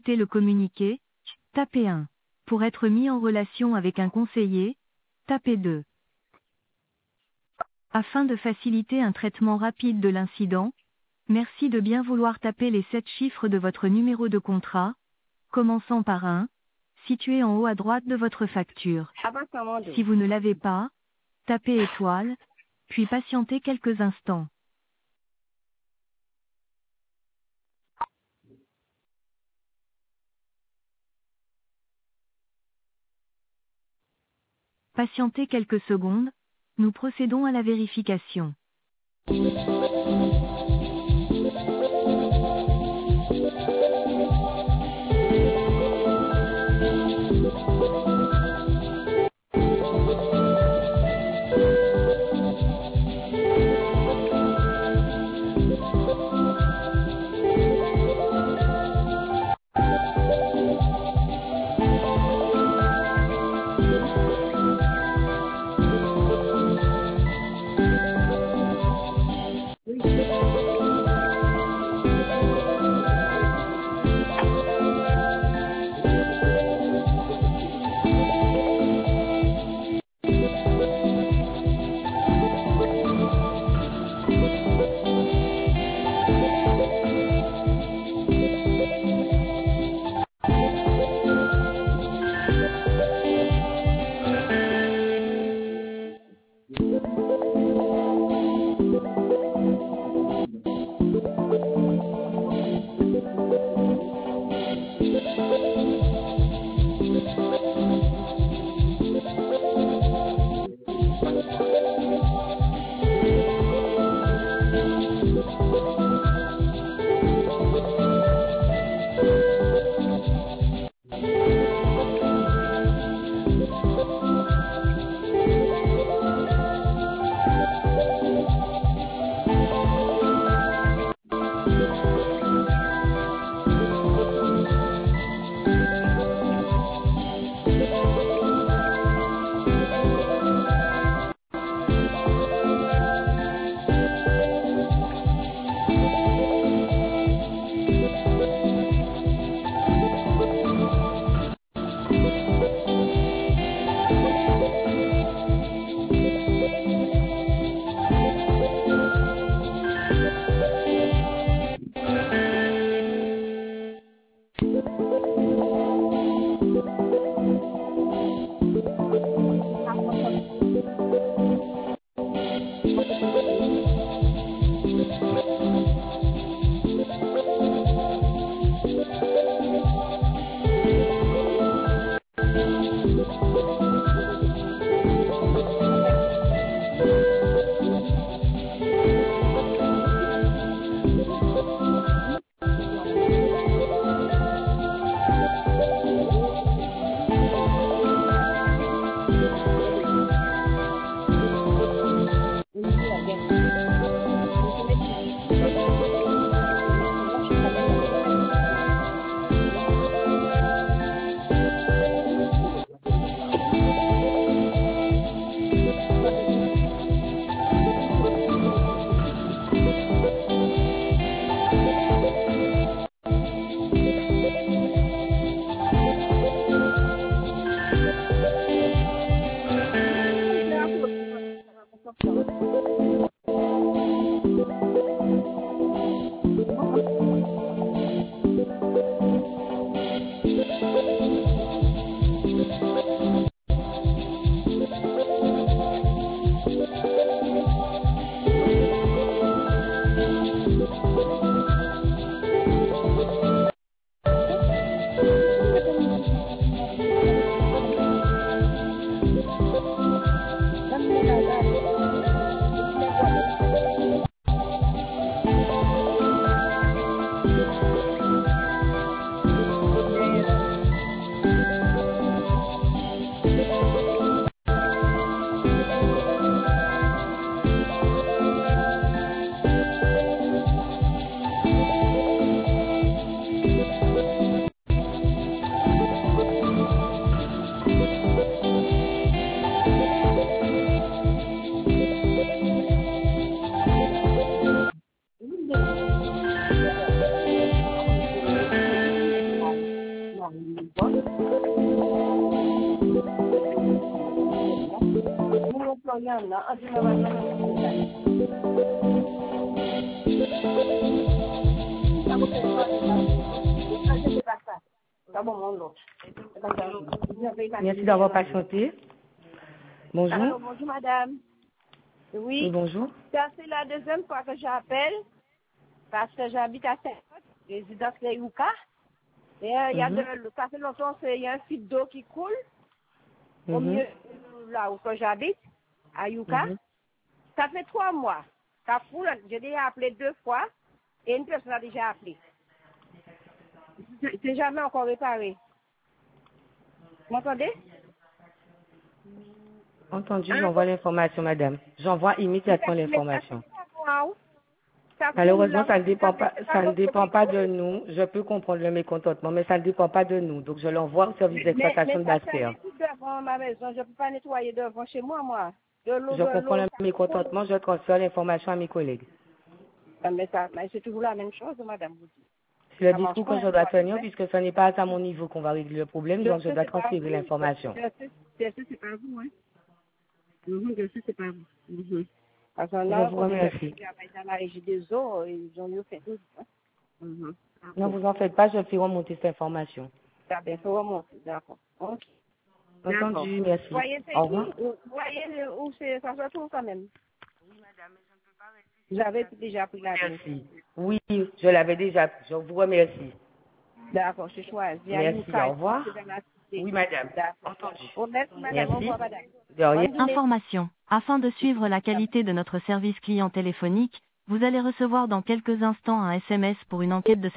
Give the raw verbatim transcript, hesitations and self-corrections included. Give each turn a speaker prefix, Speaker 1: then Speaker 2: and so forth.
Speaker 1: consulter le communiqué, tapez un. Pour être mis en relation avec un conseiller, tapez deux. Afin de faciliter un traitement rapide de l'incident, merci de bien vouloir taper les sept chiffres de votre numéro de contrat, commençant par un, situé en haut à droite de votre facture. Si vous ne l'avez pas, tapez étoile, puis patientez quelques instants. Patientez quelques secondes, nous procédons à la vérification.
Speaker 2: Merci d'avoir patienté. Bonjour.
Speaker 3: Allô, bonjour madame.
Speaker 2: Oui,
Speaker 3: Oui,
Speaker 2: bonjour.
Speaker 3: ça c'est la deuxième fois que j'appelle parce que j'habite à Saint-Claude, résidence de Yuka. Et euh, il y a
Speaker 2: Mhm.
Speaker 3: de, ça fait longtemps qu'il y a un site d'eau qui coule au
Speaker 2: Mhm.
Speaker 3: milieu de là où que j'habite, à Yuka.
Speaker 2: Mhm.
Speaker 3: Ça fait trois mois. Ça coule, j'ai déjà appelé deux fois et une personne a déjà appelé. C'est c'est jamais encore réparé. Vous m'entendez?
Speaker 2: Entendu,
Speaker 3: Hein?
Speaker 2: j'envoie l'information, madame. J'envoie
Speaker 3: Mais
Speaker 2: immédiatement
Speaker 3: mais ça
Speaker 2: l'information.
Speaker 3: c'est pas moi, ou? Ça coule
Speaker 2: Malheureusement,
Speaker 3: là,
Speaker 2: ça ne
Speaker 3: vous
Speaker 2: dépend
Speaker 3: regardez,
Speaker 2: pas,
Speaker 3: c'est pas
Speaker 2: ça ne
Speaker 3: votre
Speaker 2: dépend
Speaker 3: qui
Speaker 2: pas de
Speaker 3: coule.
Speaker 2: nous. Je peux comprendre le mécontentement, mais ça ne dépend pas de nous. Donc, je l'envoie au service
Speaker 3: Mais, mais,
Speaker 2: d'exploitation
Speaker 3: mais
Speaker 2: de
Speaker 3: ça fait
Speaker 2: Basse-Terre.
Speaker 3: des trucs devant ma maison. Je ne peux pas nettoyer devant chez moi, moi. De l'eau,
Speaker 2: Je
Speaker 3: de
Speaker 2: comprends
Speaker 3: l'eau,
Speaker 2: le
Speaker 3: ça coule.
Speaker 2: mécontentement, je transfère l'information à mes collègues.
Speaker 3: Ah, Mais, ça, mais c'est toujours la même chose, madame.
Speaker 2: C'est le
Speaker 3: Ça marche
Speaker 2: discours
Speaker 3: pas,
Speaker 2: que
Speaker 3: hein,
Speaker 2: je dois
Speaker 3: quoi, je
Speaker 2: tenir
Speaker 3: sais.
Speaker 2: puisque ce n'est pas à mon niveau qu'on va régler le problème,
Speaker 3: Je
Speaker 2: donc je
Speaker 3: sais,
Speaker 2: dois
Speaker 3: c'est pas
Speaker 2: transférer
Speaker 3: vous. Je,
Speaker 2: l'information.
Speaker 3: je sais, je sais, c'est pas vous, hein. Mhm, je sais, c'est pas vous. Mhm. Parce que
Speaker 2: Je
Speaker 3: là,
Speaker 2: vous
Speaker 3: quand je
Speaker 2: remercie.
Speaker 3: travaille dans la régie des eaux, ils ont mieux fait tout. Hein. Mhm.
Speaker 2: Ne
Speaker 3: Ok.
Speaker 2: vous en faites pas, je fais remonter cette information.
Speaker 3: Ça bien, faut remonter. D'accord. Ok. D'accord.
Speaker 2: Entendu, merci.
Speaker 3: Voyez, c'est
Speaker 2: Au
Speaker 3: qui?
Speaker 2: revoir.
Speaker 3: Vous voyez où c'est, ça se trouve quand même. J'avais déjà pris la ligne.
Speaker 2: Merci. Oui, je l'avais déjà. Je vous remercie.
Speaker 3: D'accord, je choisis. À
Speaker 2: Merci,
Speaker 3: Yuka,
Speaker 2: au revoir.
Speaker 3: c'est dans la cité.
Speaker 2: Oui, madame.
Speaker 3: D'accord.
Speaker 2: Entendu.
Speaker 3: Oh, merci, madame. Au
Speaker 2: Merci.
Speaker 3: revoir, madame.
Speaker 2: De rien.
Speaker 3: Bonne journée.
Speaker 1: Information. Afin de suivre la qualité de notre service client téléphonique, vous allez recevoir dans quelques instants un S M S pour une enquête de